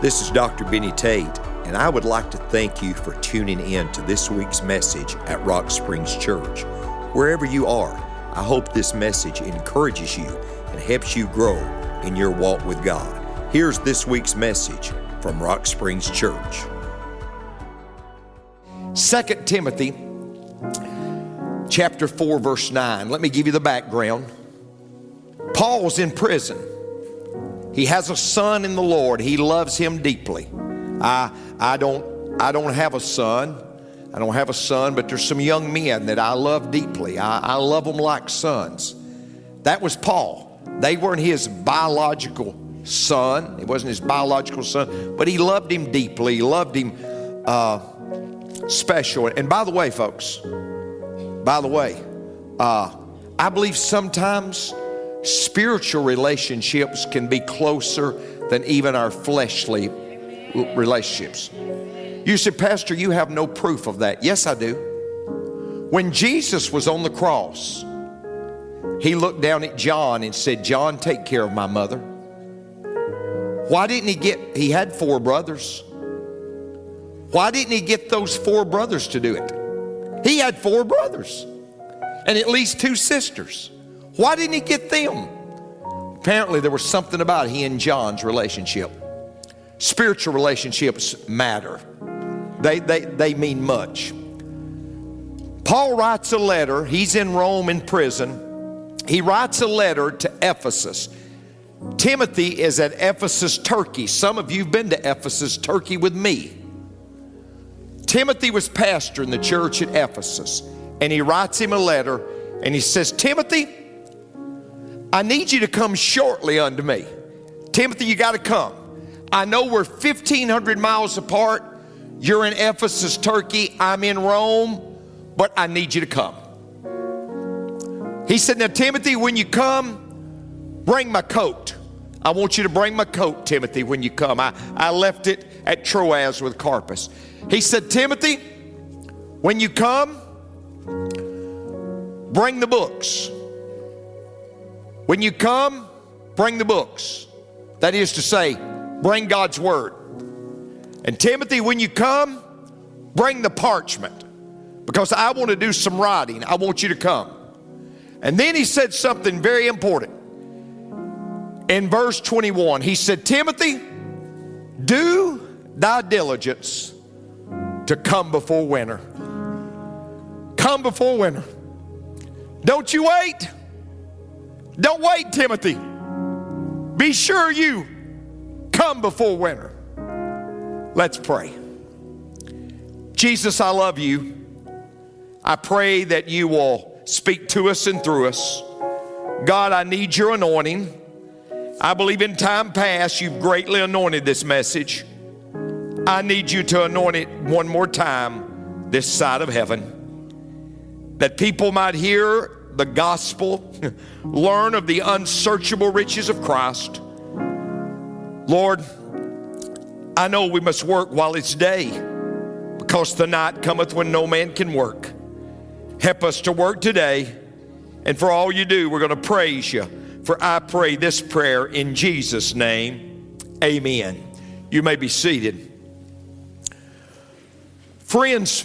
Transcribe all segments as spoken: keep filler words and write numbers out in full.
This is Doctor Benny Tate, and I would like to thank you for tuning in to this week's message at Rock Springs Church. Wherever you are, I hope this message encourages you and helps you grow in your walk with God. Here's this week's message from Rock Springs Church. Second Timothy chapter four, verse nine. Let me give you the background. Paul's in prison. He has a son in the Lord. He loves him deeply. I, I don't, I don't have a son. I don't have a son, but there's some young men that I love deeply. I, I love them like sons. That was Paul. They weren't his biological son. It wasn't his biological son, but he loved him deeply. He loved him uh, special. And by the way, folks, by the way, uh, I believe sometimes spiritual relationships can be closer than even our fleshly relationships. You say, Pastor, you have no proof of that. Yes, I do. When Jesus was on the cross, he looked down at John and said, John, take care of my mother. Why didn't he get, he had four brothers. Why didn't he get those four brothers to do it? He had four brothers and at least two sisters. Why didn't he get them? Apparently there was something about he and John's relationship. Spiritual relationships matter. They, they, they mean much. Paul writes a letter. He's in Rome in prison. He writes a letter to Ephesus. Timothy is at Ephesus, Turkey. Some of you have been to Ephesus, Turkey with me. Timothy was pastor in the church at Ephesus. And he writes him a letter and he says, Timothy, I need you to come shortly unto me. Timothy, you got to come. I know we're fifteen hundred miles apart. You're in Ephesus, Turkey. I'm in Rome, but I need you to come. He said, now, Timothy, when you come, bring my coat. I want you to bring my coat, Timothy, when you come. I, I left it at Troas with Carpus. He said, Timothy, when you come, bring the books. When you come, bring the books. That is to say, bring God's word. And Timothy, when you come, bring the parchment, because I want to do some writing. I want you to come. And then he said something very important. In verse twenty-one, he said, Timothy, do thy diligence to come before winter. Come before winter. Don't you wait. Don't wait, Timothy. Be sure you come before winter. Let's pray. Jesus, I love you. I pray that you will speak to us and through us. God, I need your anointing. I believe in time past you've greatly anointed this message. I need you to anoint it one more time this side of heaven, that people might hear the gospel, learn of the unsearchable riches of Christ. Lord, I know we must work while it's day, because the night cometh when no man can work. Help us to work today, and for all you do, we're going to praise you. For I pray this prayer in Jesus' name, amen. You may be seated. Friends,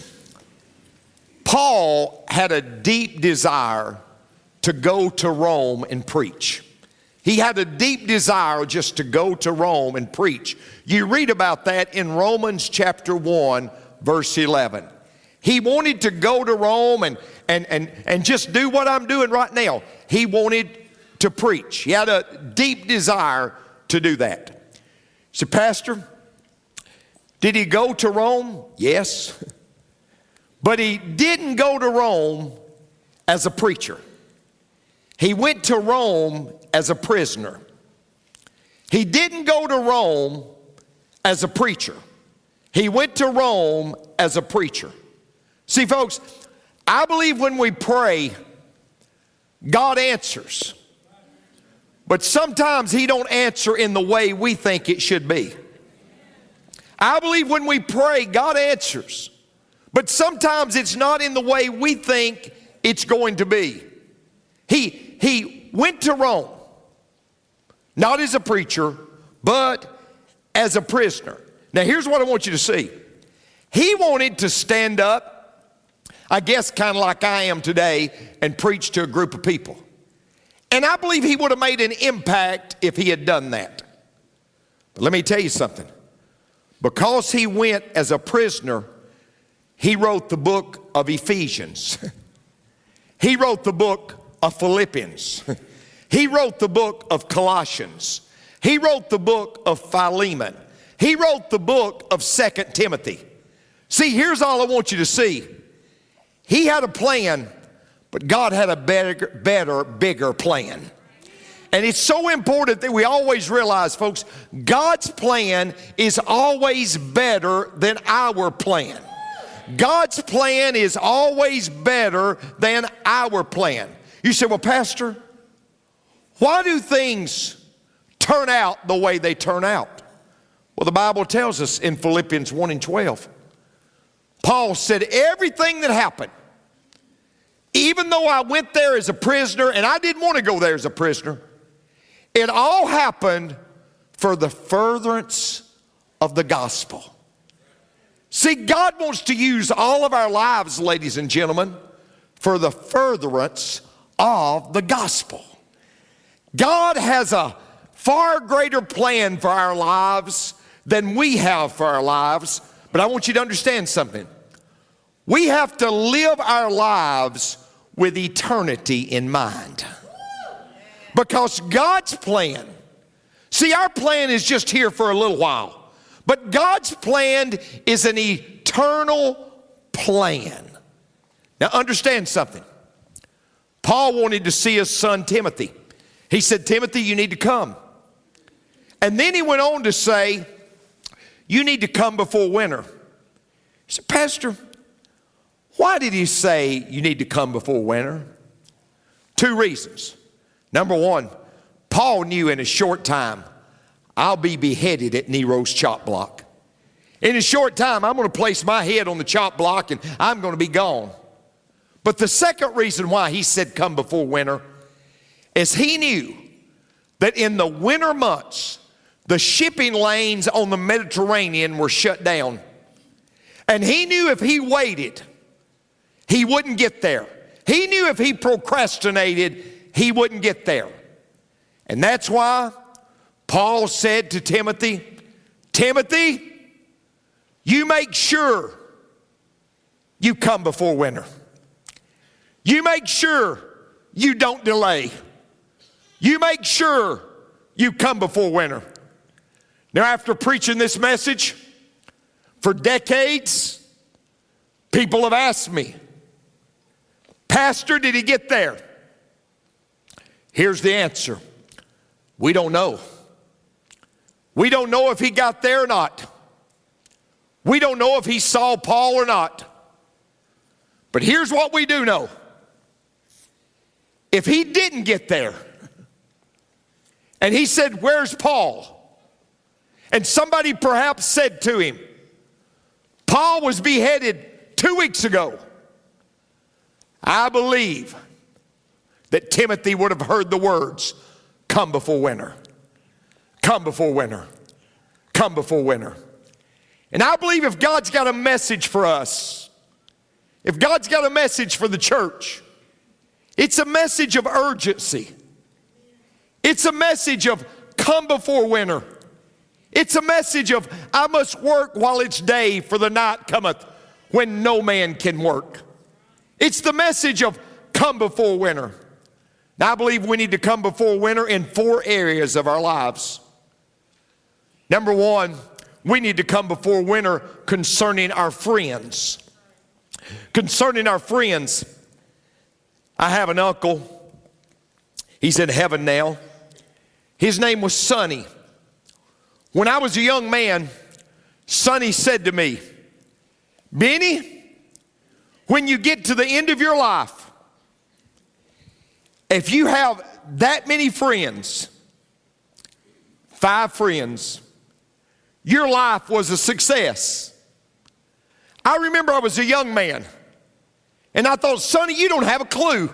Paul had a deep desire to go to Rome and preach. He had a deep desire just to go to Rome and preach. You read about that in Romans chapter one, verse eleven. He wanted to go to Rome and, and, and, and just do what I'm doing right now. He wanted to preach. He had a deep desire to do that. So, Pastor, did he go to Rome? Yes. But he didn't go to Rome as a preacher. He went to Rome as a prisoner. He didn't go to Rome as a preacher. He went to Rome as a preacher. See, folks, I believe when we pray, God answers. But sometimes he don't answer in the way we think it should be. I believe when we pray, God answers. But sometimes it's not in the way we think it's going to be. He, he went to Rome, not as a preacher, but as a prisoner. Now here's what I want you to see. He wanted to stand up, I guess kind of like I am today, and preach to a group of people. And I believe he would have made an impact if he had done that. But let me tell you something. Because he went as a prisoner, he wrote the book of Ephesians. He wrote the book of Philippians. He wrote the book of Colossians. He wrote the book of Philemon. He wrote the book of Second Timothy. See, here's all I want you to see. He had a plan, but God had a better, better, bigger plan. And it's so important that we always realize, folks, God's plan is always better than our plan. God's plan is always better than our plan. You say, well, Pastor, why do things turn out the way they turn out? Well, the Bible tells us in Philippians one and twelve, Paul said everything that happened, even though I went there as a prisoner, and I didn't want to go there as a prisoner, it all happened for the furtherance of the gospel. See, God wants to use all of our lives, ladies and gentlemen, for the furtherance of the gospel. God has a far greater plan for our lives than we have for our lives. But I want you to understand something. We have to live our lives with eternity in mind. Because God's plan, see, our plan is just here for a little while. But God's plan is an eternal plan. Now understand something. Paul wanted to see his son Timothy. He said, Timothy, you need to come. And then he went on to say, you need to come before winter. He said, Pastor, why did he say you need to come before winter? Two reasons. Number one, Paul knew in a short time, I'll be beheaded at Nero's chop block. In a short time, I'm going to place my head on the chop block and I'm going to be gone. But the second reason why he said come before winter is he knew that in the winter months, the shipping lanes on the Mediterranean were shut down. And he knew if he waited, he wouldn't get there. He knew if he procrastinated, he wouldn't get there. And that's why Paul said to Timothy, Timothy, you make sure you come before winter. You make sure you don't delay. You make sure you come before winter. Now, after preaching this message for decades, people have asked me, Pastor, did he get there? Here's the answer. We don't know. We don't know if he got there or not. We don't know if he saw Paul or not. But here's what we do know. If he didn't get there, and he said, where's Paul? And somebody perhaps said to him, Paul was beheaded two weeks ago. I believe that Timothy would have heard the words, come before winter. Come before winter. Come before winter. And I believe if God's got a message for us, if God's got a message for the church, it's a message of urgency. It's a message of come before winter. It's a message of I must work while it's day, for the night cometh when no man can work. It's the message of come before winter. Now I believe we need to come before winter in four areas of our lives. Number one, we need to come before winter concerning our friends. Concerning our friends, I have an uncle. He's in heaven now. His name was Sonny. When I was a young man, Sonny said to me, Benny, when you get to the end of your life, if you have that many friends, five friends, your life was a success. I remember I was a young man, and I thought, Sonny, you don't have a clue.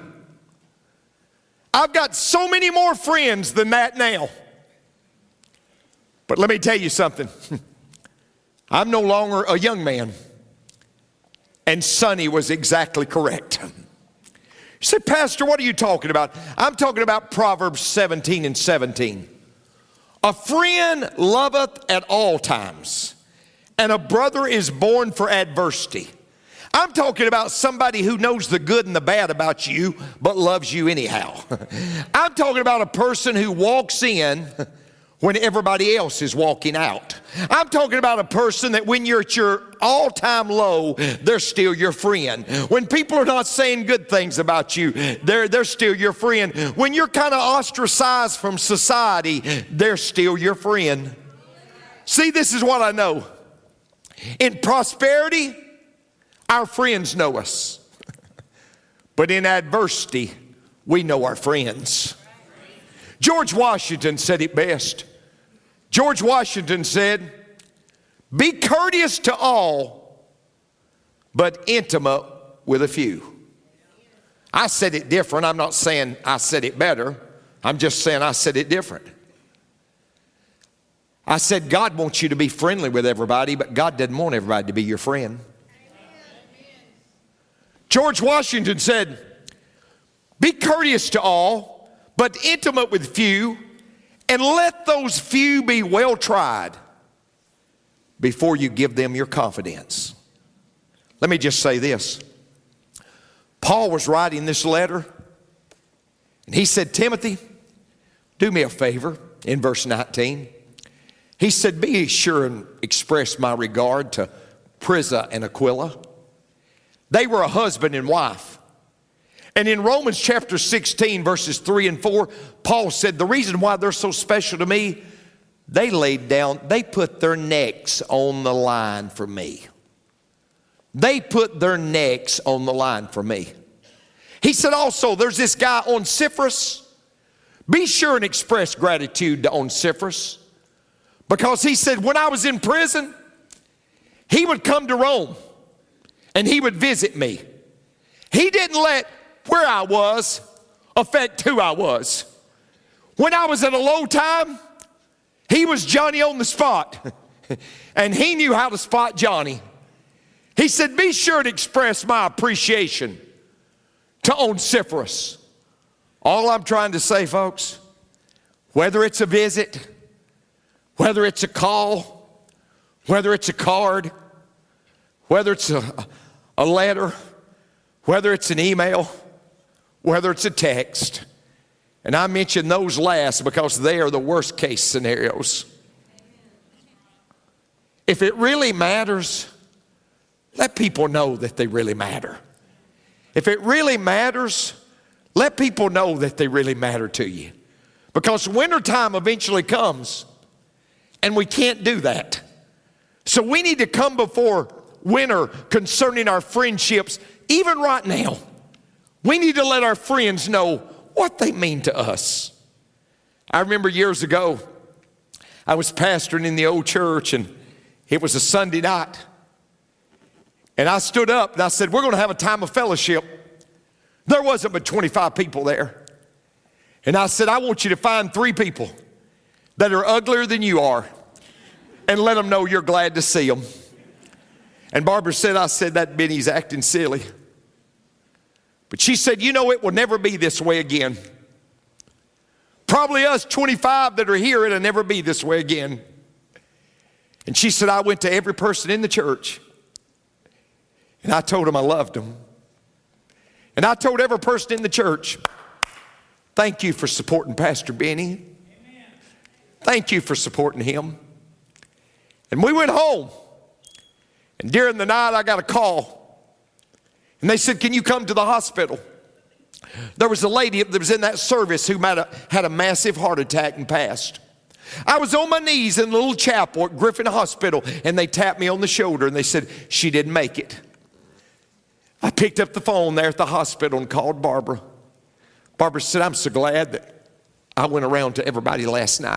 I've got so many more friends than that now. But let me tell you something. I'm no longer a young man. And Sonny was exactly correct. You say, Pastor, what are you talking about? I'm talking about Proverbs seventeen and seventeen. A friend loveth at all times, and a brother is born for adversity. I'm talking about somebody who knows the good and the bad about you, but loves you anyhow. I'm talking about a person who walks in when everybody else is walking out. I'm talking about a person that when you're at your all-time low, they're still your friend. When people are not saying good things about you, they're, they're still your friend. When you're kind of ostracized from society, they're still your friend. See, this is what I know. In prosperity, our friends know us. But in adversity, we know our friends. George Washington said it best. George Washington said, be courteous to all, but intimate with a few. I said it different. I'm not saying I said it better. I'm just saying I said it different. I said God wants you to be friendly with everybody, but God doesn't want everybody to be your friend. George Washington said, be courteous to all, but intimate with few, and let those few be well tried before you give them your confidence. Let me just say this. Paul was writing this letter, and he said, Timothy, do me a favor, in verse nineteen. He said, be sure and express my regard to Prisca and Aquila. They were a husband and wife. And in Romans chapter sixteen, verses three and four, Paul said, the reason why they're so special to me, they laid down, they put their necks on the line for me. They put their necks on the line for me. He said also, there's this guy Onesiphorus. Be sure and express gratitude to Onesiphorus. Because he said, when I was in prison, he would come to Rome and he would visit me. He didn't let where I was affect who I was. When I was at a low time, he was Johnny on the spot. And he knew how to spot Johnny. He said, be sure to express my appreciation to Onesiphorus. All I'm trying to say, folks, whether it's a visit, whether it's a call, whether it's a card, whether it's a, a letter, whether it's an email, whether it's a text, and I mention those last because they are the worst case scenarios. If it really matters, let people know that they really matter. If it really matters, let people know that they really matter to you. Because wintertime eventually comes, and we can't do that. So we need to come before winter concerning our friendships, even right now. We need to let our friends know what they mean to us. I remember years ago, I was pastoring in the old church, and it was a Sunday night. And I stood up and I said, we're going to have a time of fellowship. There wasn't but twenty-five people there. And I said, I want you to find three people that are uglier than you are and let them know you're glad to see them. And Barbara said, I said, that Benny's acting silly. But she said, you know, it will never be this way again. Probably us twenty-five that are here, it'll never be this way again. And she said, I went to every person in the church and I told them I loved them. And I told every person in the church, thank you for supporting Pastor Benny. Amen. Thank you for supporting him. And we went home. And during the night, I got a call. And they said, can you come to the hospital? There was a lady that was in that service who had a, had a massive heart attack and passed. I was on my knees in the little chapel at Griffin Hospital, and they tapped me on the shoulder, and they said, she didn't make it. I picked up the phone there at the hospital and called Barbara. Barbara said, I'm so glad that I went around to everybody last night.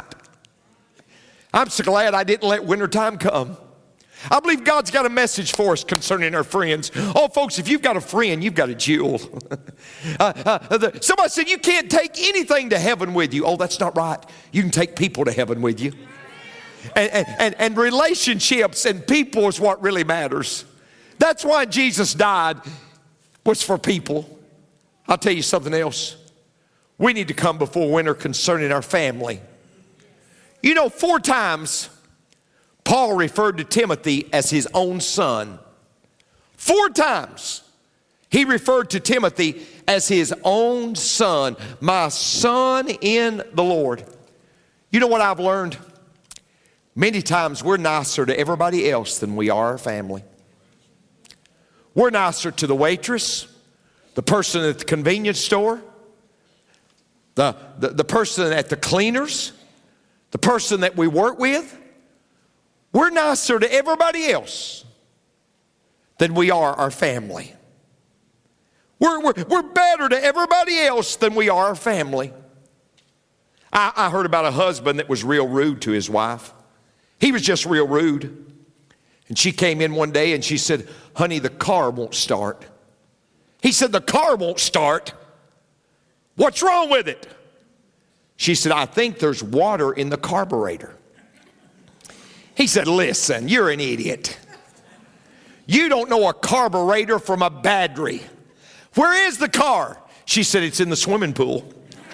I'm so glad I didn't let wintertime come. I believe God's got a message for us concerning our friends. Oh, folks, if you've got a friend, you've got a jewel. uh, uh, the, somebody said, you can't take anything to heaven with you. Oh, that's not right. You can take people to heaven with you. And, and, and, and relationships and people is what really matters. That's why Jesus died, was for people. I'll tell you something else. We need to come before winter concerning our family. You know, four times Paul referred to Timothy as his own son. Four times he referred to Timothy as his own son, my son in the Lord. You know what I've learned? Many times we're nicer to everybody else than we are our family. We're nicer to the waitress, the person at the convenience store, the, the, the person at the cleaners, the person that we work with. We're nicer to everybody else than we are our family. We're, we're, we're better to everybody else than we are our family. I, I heard about a husband that was real rude to his wife. He was just real rude. And she came in one day and she said, honey, the car won't start. He said, the car won't start? What's wrong with it? She said, I think there's water in the carburetor. He said, listen, you're an idiot. You don't know a carburetor from a battery. Where is the car? She said, it's in the swimming pool.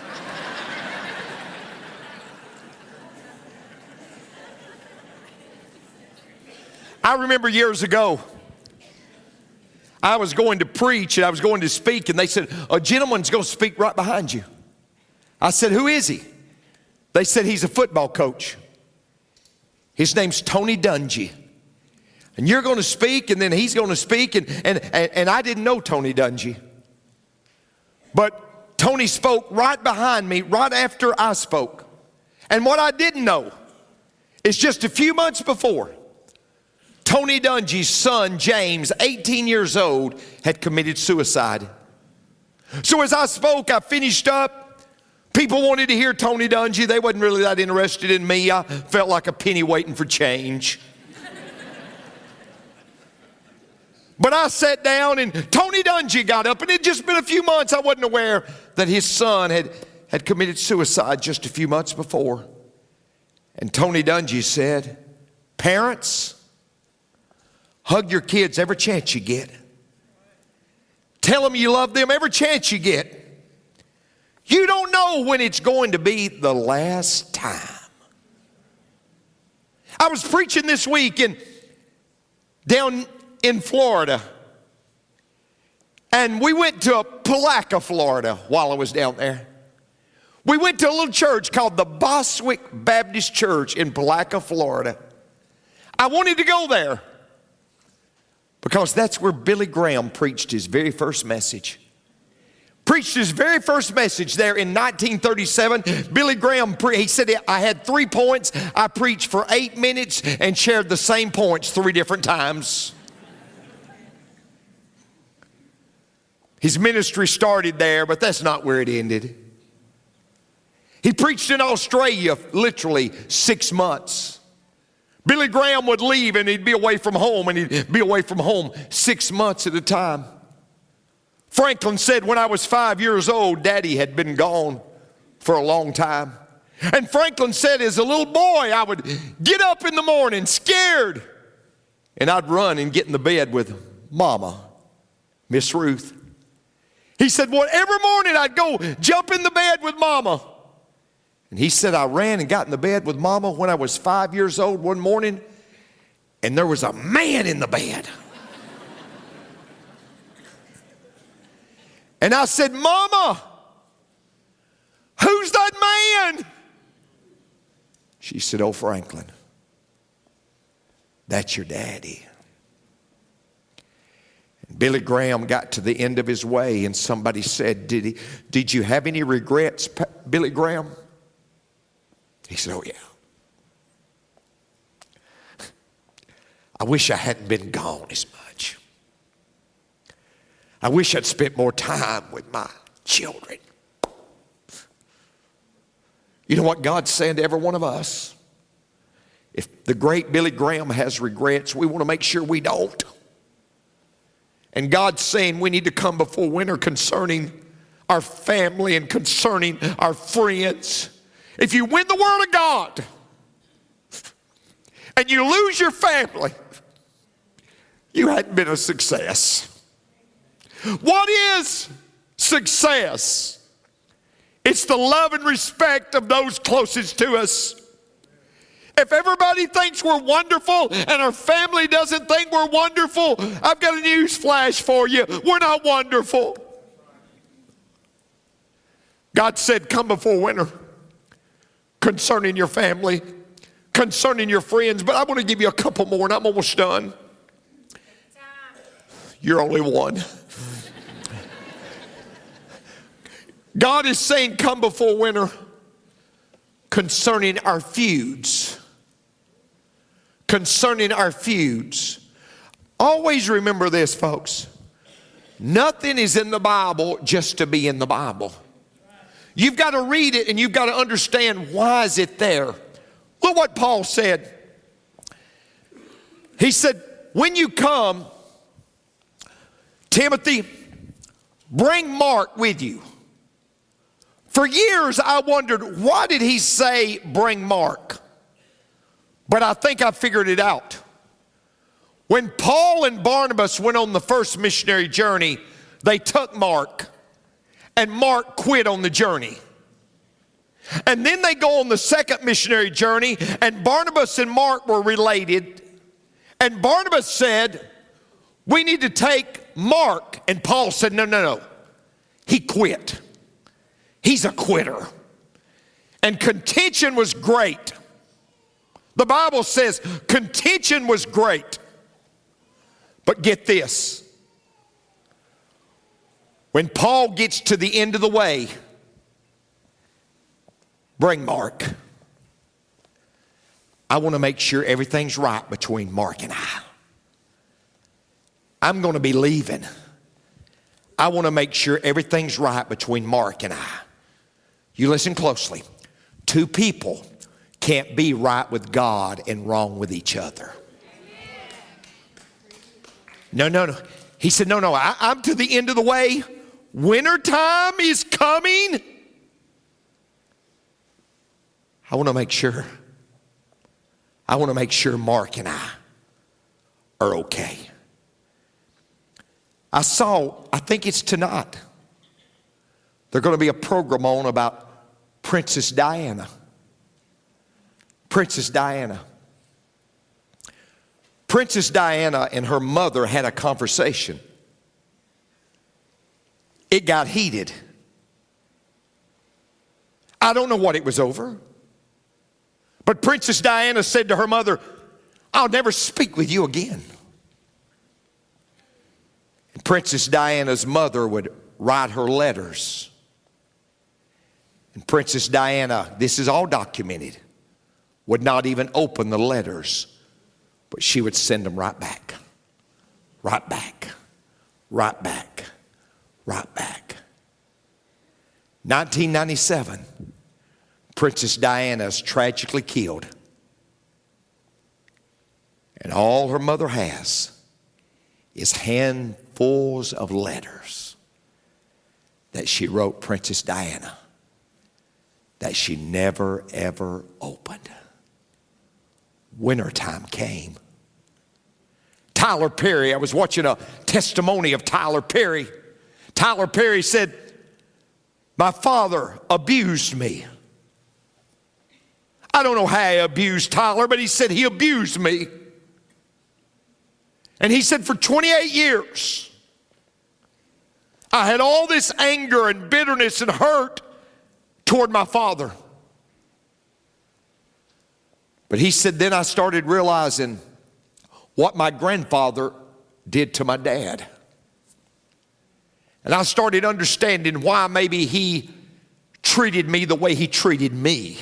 I remember years ago, I was going to preach and I was going to speak, and they said, a gentleman's going to speak right behind you. I said, who is he? They said, he's a football coach. His name's Tony Dungy. And you're going to speak, and then he's going to speak, and, and, and, and I didn't know Tony Dungy. But Tony spoke right behind me, right after I spoke. And what I didn't know is just a few months before, Tony Dungy's son, James, eighteen years old, had committed suicide. So as I spoke, I finished up. People wanted to hear Tony Dungy. They wasn't really that interested in me. I felt like a penny waiting for change. But I sat down and Tony Dungy got up, and it had just been a few months. I wasn't aware that his son had, had committed suicide just a few months before. And Tony Dungy said, parents, hug your kids every chance you get. Tell them you love them every chance you get. You don't know when it's going to be the last time. I was preaching this week in, down in Florida. And we went to Palaca, Florida while I was down there. We went to a little church called the Boswick Baptist Church in Palaca, Florida. I wanted to go there because that's where Billy Graham preached his very first message. Preached his very first message there in nineteen thirty-seven. Billy Graham, he said, I had three points. I preached for eight minutes and shared the same points three different times. His ministry started there, but that's not where it ended. He preached in Australia literally six months. Billy Graham would leave and he'd be away from home, and he'd be away from home six months at a time. Franklin said, when I was five years old, Daddy had been gone for a long time. And Franklin said, as a little boy, I would get up in the morning scared, and I'd run and get in the bed with Mama, Miss Ruth. He said, whatever morning I'd go jump in the bed with Mama. And he said, I ran and got in the bed with Mama when I was five years old one morning, and there was a man in the bed. And I said, Mama, who's that man? She said, oh, Franklin, that's your daddy. And Billy Graham got to the end of his way, and somebody said, did he, did you have any regrets, Billy Graham? He said, oh, yeah. I wish I hadn't been gone as much. I wish I'd spent more time with my children. You know what God's saying to every one of us? If the great Billy Graham has regrets, we want to make sure we don't. And God's saying we need to come before winter concerning our family and concerning our friends. If you win the Word of God, and you lose your family, you hadn't been a success. What is success? It's the love and respect of those closest to us. If everybody thinks we're wonderful and our family doesn't think we're wonderful, I've got a news flash for you. We're not wonderful. God said, come before winter concerning your family, concerning your friends. But I want to give you a couple more, and I'm almost done. You're only one. God is saying, come before winter concerning our feuds. Concerning our feuds. Always remember this, folks. Nothing is in the Bible just to be in the Bible. You've got to read it and you've got to understand, why is it there? Look what Paul said. He said, when you come, Timothy, bring Mark with you. For years I wondered, why did he say bring Mark? But I think I figured it out. When Paul and Barnabas went on the first missionary journey, they took Mark, and Mark quit on the journey. And then they go on the second missionary journey, and Barnabas and Mark were related. And Barnabas said, we need to take Mark. And Paul said, no, no, no. He quit. He's a quitter. And contention was great. The Bible says contention was great. But get this. When Paul gets to the end of the way, bring Mark. I want to make sure everything's right between Mark and I. I'm going to be leaving. I want to make sure everything's right between Mark and I. You listen closely. Two people can't be right with God and wrong with each other. No, no, no. He said, no, no, I, I'm to the end of the way. Wintertime is coming. I want to make sure. I want to make sure Mark and I are okay. I saw, I think it's tonight, there's going to be a program on about Princess Diana. Princess Diana. Princess Diana and her mother had a conversation. It got heated. I don't know what it was over. But Princess Diana said to her mother, I'll never speak with you again. And Princess Diana's mother would write her letters. And Princess Diana, this is all documented, would not even open the letters, but she would send them right back, right back, right back, right back. nineteen ninety-seven, Princess Diana is tragically killed. And all her mother has is handfuls of letters that she wrote Princess Diana that she never, ever opened. Wintertime came. Tyler Perry, I was watching a testimony of Tyler Perry. Tyler Perry said, my father abused me. I don't know how he abused Tyler, but he said he abused me. And he said for twenty-eight years, I had all this anger and bitterness and hurt toward my father. But he said, then I started realizing what my grandfather did to my dad. And I started understanding why maybe he treated me the way he treated me.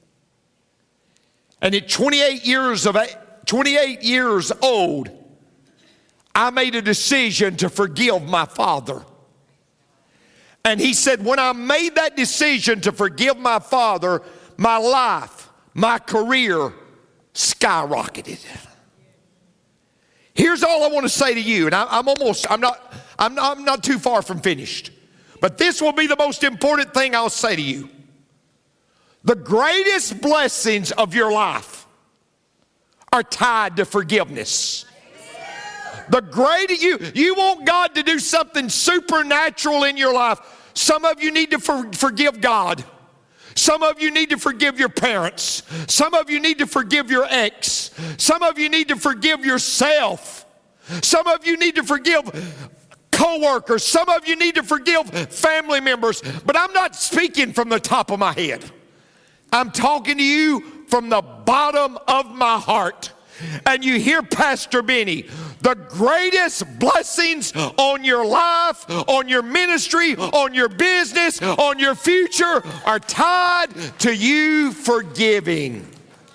And at twenty-eight years of twenty-eight years old, I made a decision to forgive my father. And he said, when I made that decision to forgive my father, my life, my career skyrocketed. Here's all I want to say to you, and I, I'm almost, I'm not, I'm not, I'm not too far from finished. But this will be the most important thing I'll say to you. The greatest blessings of your life are tied to forgiveness. The greater you, you want God to do something supernatural in your life. Some of you need to for, forgive God. Some of you need to forgive your parents. Some of you need to forgive your ex. Some of you need to forgive yourself. Some of you need to forgive co-workers. Some of you need to forgive family members. But I'm not speaking from the top of my head. I'm talking to you from the bottom of my heart. And you hear Pastor Benny, the greatest blessings on your life, on your ministry, on your business, on your future are tied to you forgiving.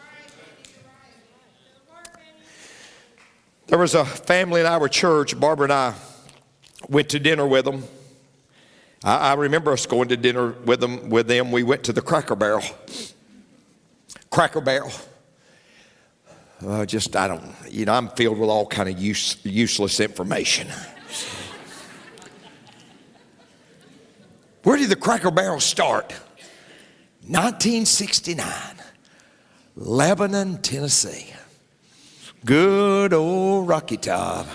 There was a family in our church. Barbara and I went to dinner with them. I, I remember us going to dinner with them. With them, we went to the Cracker Barrel. Cracker Barrel. Uh, just, I don't, you know, I'm filled with all kind of use, useless information. Where did the Cracker Barrel start? nineteen sixty-nine, Lebanon, Tennessee. Good old Rocky Top.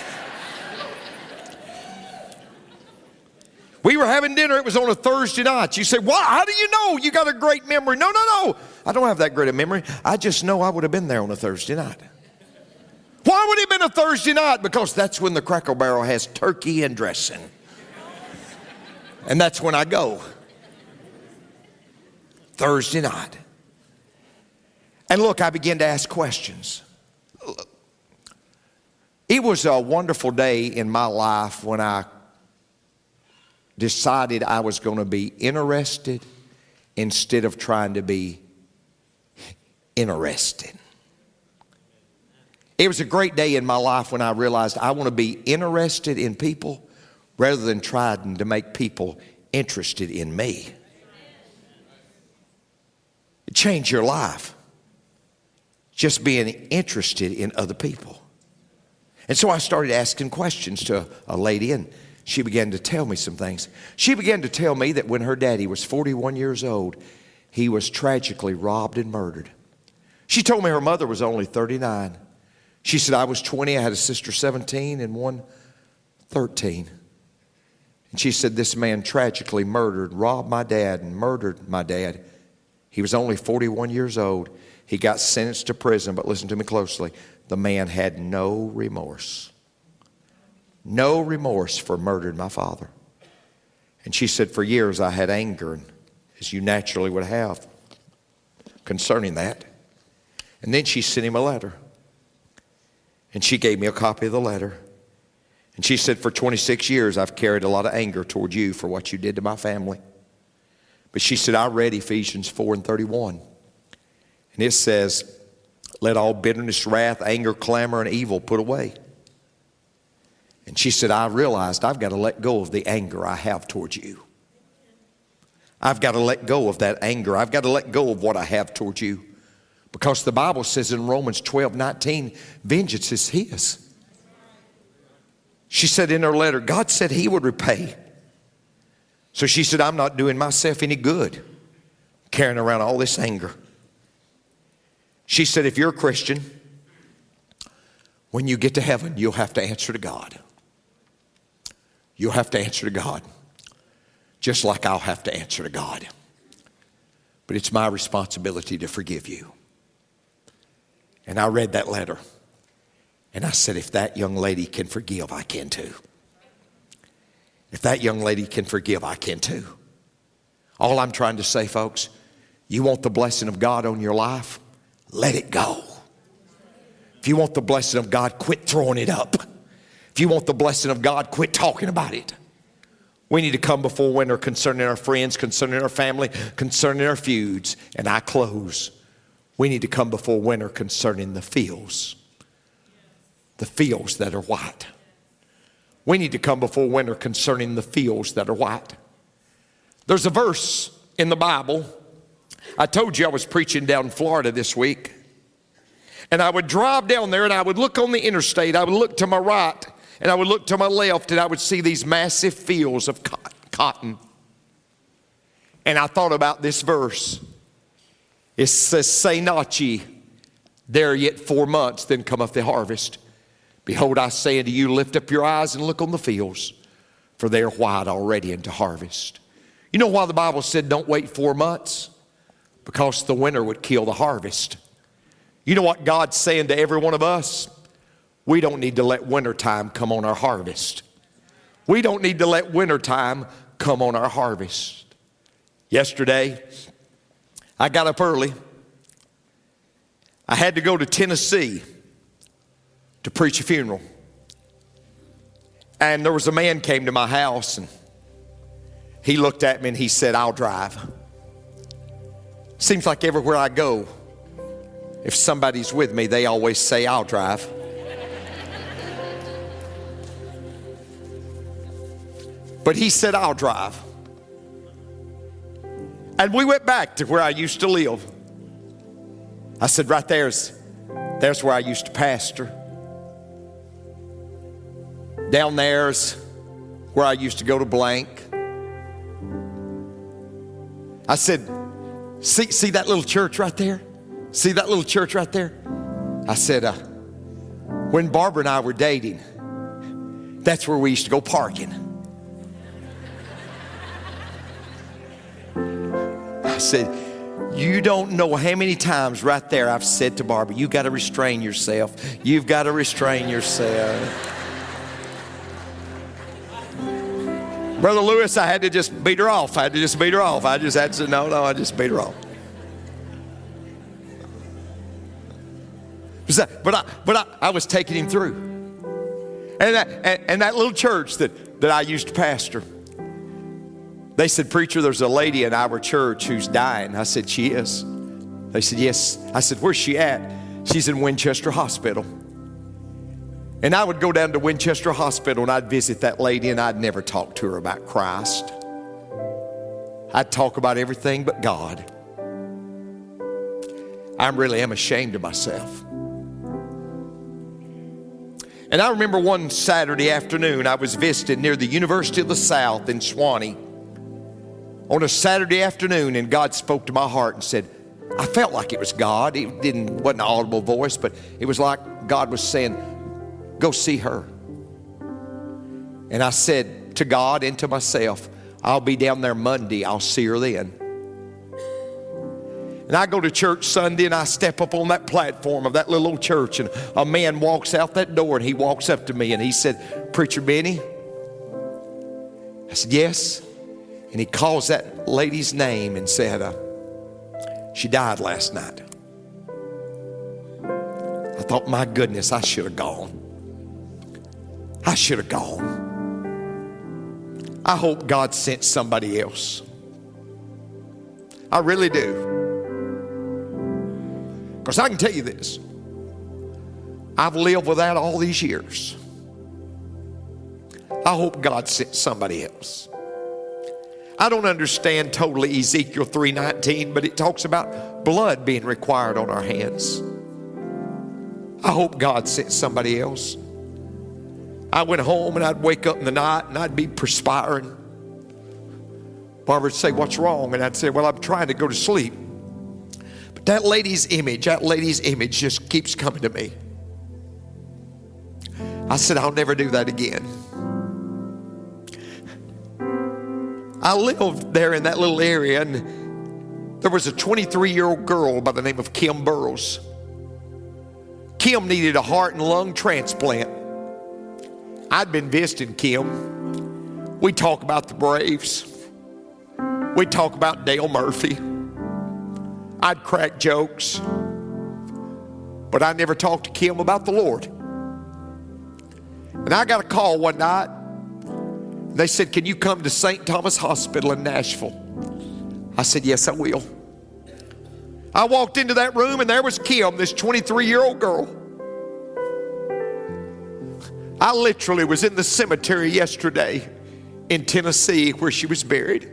We were having dinner. It was on a Thursday night. You say, well, how do you know? You got a great memory. No, no, no. I don't have that great a memory. I just know I would have been there on a Thursday night. Why would it have been a Thursday night? Because that's when the Cracker Barrel has turkey and dressing. And that's when I go. Thursday night. And look, I began to ask questions. It was a wonderful day in my life when I decided I was going to be interested instead of trying to be interested. It was a great day in my life when I realized I want to be interested in people rather than trying to make people interested in me. It changed your life. Just being interested in other people. And so I started asking questions to a lady, and she began to tell me some things. She began to tell me that when her daddy was forty-one years old, he was tragically robbed and murdered. She told me her mother was only thirty-nine. She said, I was twenty, I had a sister seventeen and one thirteen. And she said, this man tragically murdered, robbed my dad and murdered my dad. He was only forty-one years old. He got sentenced to prison, but listen to me closely. The man had no remorse. No remorse for murdering my father. And she said, for years I had anger, as you naturally would have, concerning that. And then she sent him a letter. And she gave me a copy of the letter. And she said, for twenty-six years I've carried a lot of anger toward you for what you did to my family. But she said, I read Ephesians four and thirty-one. And it says, let all bitterness, wrath, anger, clamor, and evil put away. And she said, I realized I've got to let go of the anger I have towards you. I've got to let go of that anger. I've got to let go of what I have towards you. Because the Bible says in Romans twelve nineteen, vengeance is his. She said in her letter, God said he would repay. So she said, I'm not doing myself any good carrying around all this anger. She said, if you're a Christian, when you get to heaven, you'll have to answer to God. You'll have to answer to God. Just like I'll have to answer to God. But it's my responsibility to forgive you. And I read that letter. And I said, if that young lady can forgive, I can too. If that young lady can forgive, I can too. All I'm trying to say, folks, you want the blessing of God on your life? Let it go. If you want the blessing of God, quit throwing it up. If you want the blessing of God, quit talking about it. We need to come before winter concerning our friends, concerning our family, concerning our feuds. And I close. We need to come before winter concerning the fields. The fields that are white. We need to come before winter concerning the fields that are white. There's a verse in the Bible. I told you I was preaching down in Florida this week. And I would drive down there and I would look on the interstate. I would look to my right and I would look to my left and I would see these massive fields of cotton. And I thought about this verse. It says, say not ye, There are yet four months, then cometh the harvest. Behold, I say unto you, lift up your eyes and look on the fields, for they are white already unto harvest. You know why the Bible said don't wait four months? Because the winter would kill the harvest. You know what God's saying to every one of us? We don't need to let wintertime come on our harvest. We don't need to let wintertime come on our harvest. Yesterday, I got up early. I had to go to Tennessee to preach a funeral. And there was a man came to my house, and he looked at me and he said, I'll drive. Seems like everywhere I go, if somebody's with me, they always say, I'll drive. But he said, I'll drive. And we went back to where I used to live. I said, right there's, there's where I used to pastor. Down there's where I used to go to blank. I said, see, see that little church right there? See that little church right there? I said, uh, when Barbara and I were dating, that's where we used to go parking. I said, you don't know how many times right there I've said to Barbara, you got to restrain yourself. You've got to restrain yourself. Brother Lewis, I had to just beat her off. I had to just beat her off. I just had to say, no, no, I just beat her off. But I, but I, I was taking him through. And that, and, and that little church that, that I used to pastor, they said, preacher, there's a lady in our church who's dying. I said, she is. They said, yes. I said, where's she at? She's in Winchester Hospital. And I would go down to Winchester Hospital and I'd visit that lady, and I'd never talk to her about Christ. I'd talk about everything but God. I really am ashamed of myself. And I remember one Saturday afternoon, I was visiting near the University of the South in Swanee on a Saturday afternoon, and God spoke to my heart and said, I felt like it was God. It didn't, wasn't an audible voice, but it was like God was saying, go see her. And I said to God and to myself, I'll be down there Monday. I'll see her then. And I go to church Sunday, and I step up on that platform of that little old church, and a man walks out that door, and he walks up to me and he said, Preacher Benny? I said, yes. And he calls that lady's name and said, uh, she died last night. I thought, my goodness, I should have gone. I should have gone. I hope God sent somebody else. I really do. Because I can tell you this. I've lived with that all these years. I hope God sent somebody else. I don't understand totally Ezekiel three nineteen, but it talks about blood being required on our hands. I hope God sent somebody else. I went home and I'd wake up in the night and I'd be perspiring. Barbara would say, what's wrong? And I'd say, well, I'm trying to go to sleep. But that lady's image, that lady's image just keeps coming to me. I said, I'll never do that again. I lived there in that little area, and there was a twenty-three-year-old girl by the name of Kim Burrows. Kim needed a heart and lung transplant. I'd been visiting Kim. We'd talk about the Braves. We'd talk about Dale Murphy. I'd crack jokes. But I never talked to Kim about the Lord. And I got a call one night. They said, can you come to Saint Thomas Hospital in Nashville? I said, yes, I will. I walked into that room, and there was Kim, this twenty-three-year-old girl. I literally was in the cemetery yesterday in Tennessee where she was buried.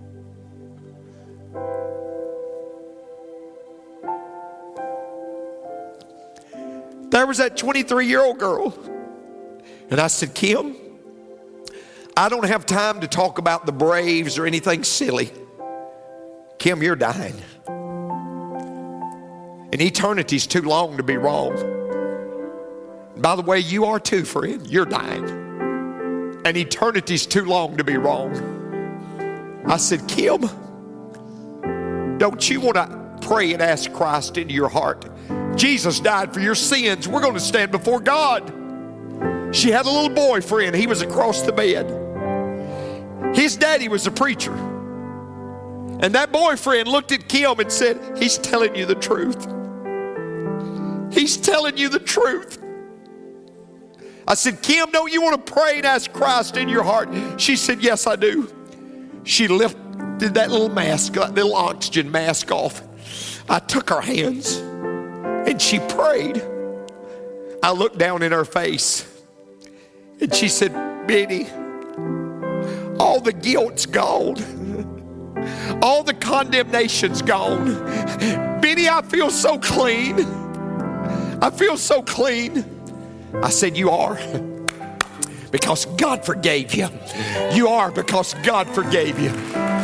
There was that twenty-three-year-old girl. And I said, Kim, I don't have time to talk about the Braves or anything silly. Kim, you're dying. And And eternity's too long to be wrong. By the way, you are too, friend. You're dying. And eternity's too long to be wrong. I said, Kim, don't you want to pray and ask Christ into your heart? Jesus died for your sins. We're going to stand before God. She had a little boyfriend. He was across the bed. His daddy was a preacher. And that boyfriend looked at Kim and said, he's telling you the truth. He's telling you the truth. I said, Kim, don't you want to pray and ask Christ in your heart? She said, yes, I do. She lifted that little mask, that little oxygen mask off. I took her hands and she prayed. I looked down in her face and she said, Benny, all the guilt's gone. All the condemnation's gone. Benny, I feel so clean. I feel so clean. I said, you are. Because God forgave you. You are because God forgave you.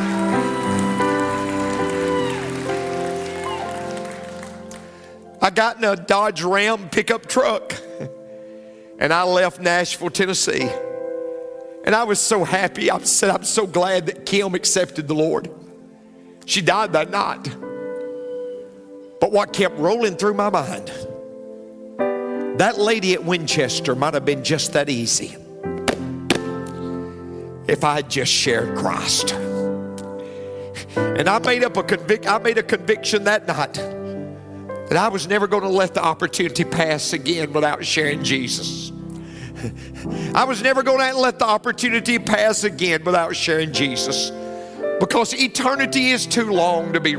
I got in a Dodge Ram pickup truck and I left Nashville, Tennessee. And I was so happy. I said, I'm so glad that Kim accepted the Lord. She died that night. But what kept rolling through my mind, that lady at Winchester might have been just that easy if I had just shared Christ. And I made up a convic- I made a conviction that night that I was never going to let the opportunity pass again without sharing Jesus. I was never going to let the opportunity pass again without sharing Jesus. Because eternity is too long to be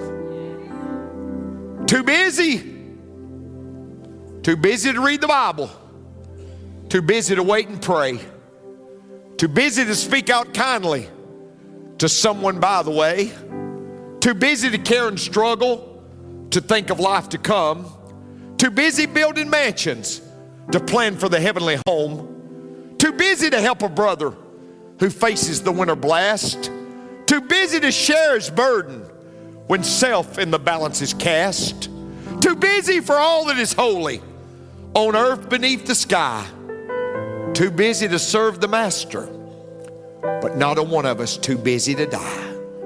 wrong. Too busy. Too busy to read the Bible. Too busy to wait and pray. Too busy to speak out kindly to someone by the way. Too busy to care and struggle to think of life to come. Too busy building mansions to plan for the heavenly home. Too busy to help a brother who faces the winter blast. Too busy to share his burden when self in the balance is cast. Too busy for all that is holy on earth beneath the sky. Too busy to serve the master, but not a one of us too busy to die.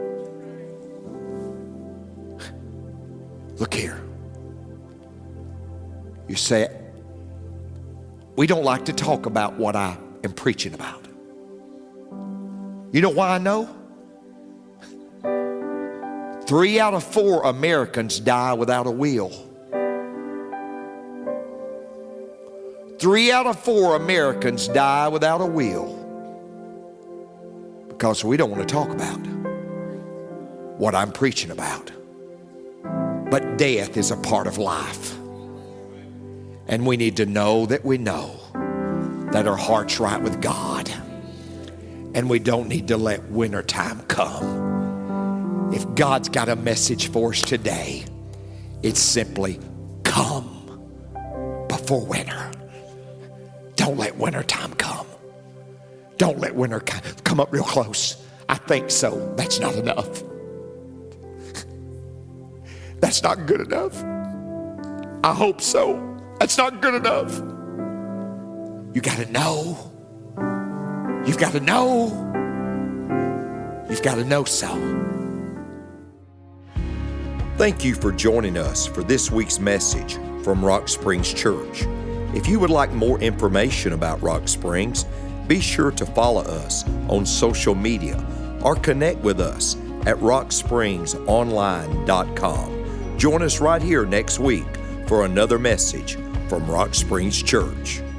Look here. You say, we don't like to talk about what I am preaching about. You know why I know? Three out of four Americans die without a will. Three out of four Americans die without a will because we don't want to talk about what I'm preaching about. But death is a part of life. And we need to know that we know that our heart's right with God. And we don't need to let wintertime come. If God's got a message for us today, it's simply come before winter. Don't let wintertime come. Don't let winter come up real close. I think so. That's not enough. That's not good enough. I hope so. That's not good enough. You got to know. You've got to know. You've got to know so. Thank you for joining us for this week's message from Rock Springs Church. If you would like more information about Rock Springs, be sure to follow us on social media or connect with us at rock springs online dot com. Join us right here next week for another message from Rock Springs Church.